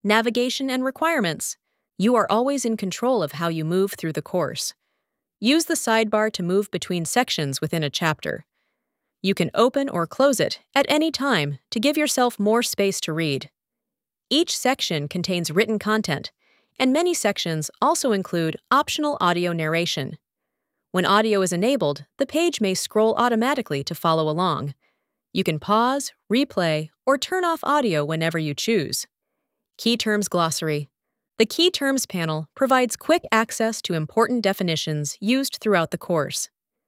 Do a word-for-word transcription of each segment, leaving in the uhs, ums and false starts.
Navigation and requirements. You are always in control of how you move through the course. Use the sidebar to move between sections within a chapter. You can open or close it at any time to give yourself more space to read. Each section contains written content, and many sections also include optional audio narration. When audio is enabled, the page may scroll automatically to follow along. You can pause, replay, or turn off audio whenever you choose. Key Terms Glossary. The Key Terms panel provides quick access to important definitions used throughout the course.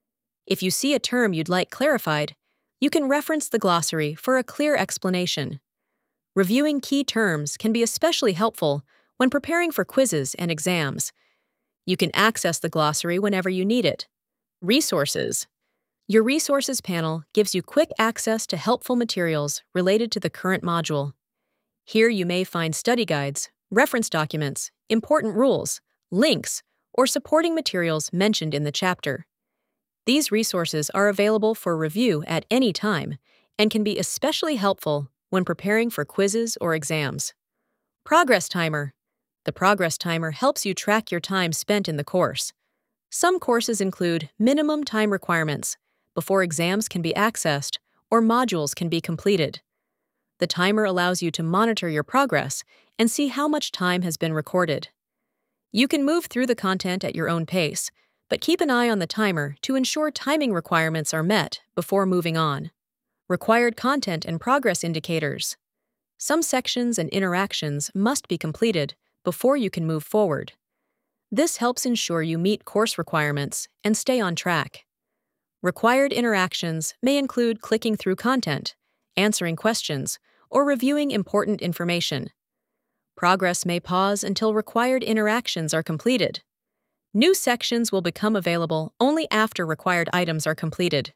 If you see a term you'd like clarified, you can reference the glossary for a clear explanation. Reviewing key terms can be especially helpful when preparing for quizzes and exams. You can access the glossary whenever you need it. Resources. Your Resources panel gives you quick access to helpful materials related to the current module. Here you may find study guides, reference documents, important rules, links, or supporting materials mentioned in the chapter. These resources are available for review at any time and can be especially helpful when preparing for quizzes or exams. Progress Timer. The Progress Timer helps you track your time spent in the course. Some courses include minimum time requirements before exams can be accessed or modules can be completed. The timer allows you to monitor your progress and see how much time has been recorded. You can move through the content at your own pace, but keep an eye on the timer to ensure timing requirements are met before moving on. Required content and progress indicators. Some sections and interactions must be completed before you can move forward. This helps ensure you meet course requirements and stay on track. Required interactions may include clicking through content, answering questions, or reviewing important information. Progress may pause until required interactions are completed. New sections will become available only after required items are completed.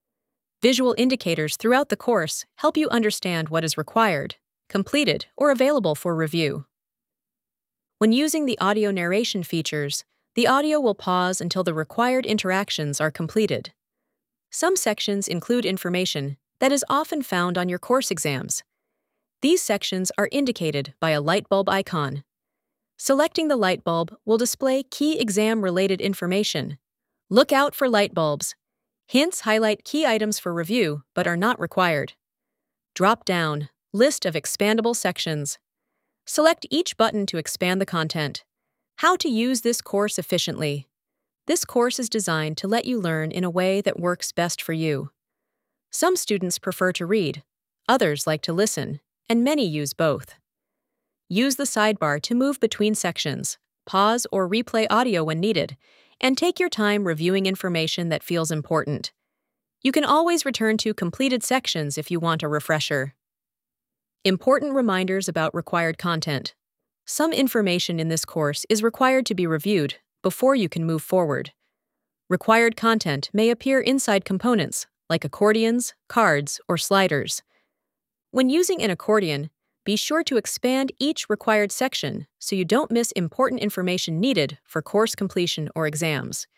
Visual indicators throughout the course help you understand what is required, completed, or available for review. When using the audio narration features, the audio will pause until the required interactions are completed. Some sections include information that is often found on your course exams. These sections are indicated by a light bulb icon. Selecting the light bulb will display key exam-related information. Look out for light bulbs. Hints highlight key items for review but are not required. Drop down, List of expandable sections. Select each button to expand the content. How to use this course efficiently. This course is designed to let you learn in a way that works best for you. Some students prefer to read, others like to listen, and many use both. Use the sidebar to move between sections, pause or replay audio when needed, and take your time reviewing information that feels important. You can always return to completed sections if you want a refresher. Important reminders about required content. Some information in this course is required to be reviewed before you can move forward. Required content may appear inside components, like accordions, cards, or sliders. When using an accordion, be sure to expand each required section so you don't miss important information needed for course completion or exams.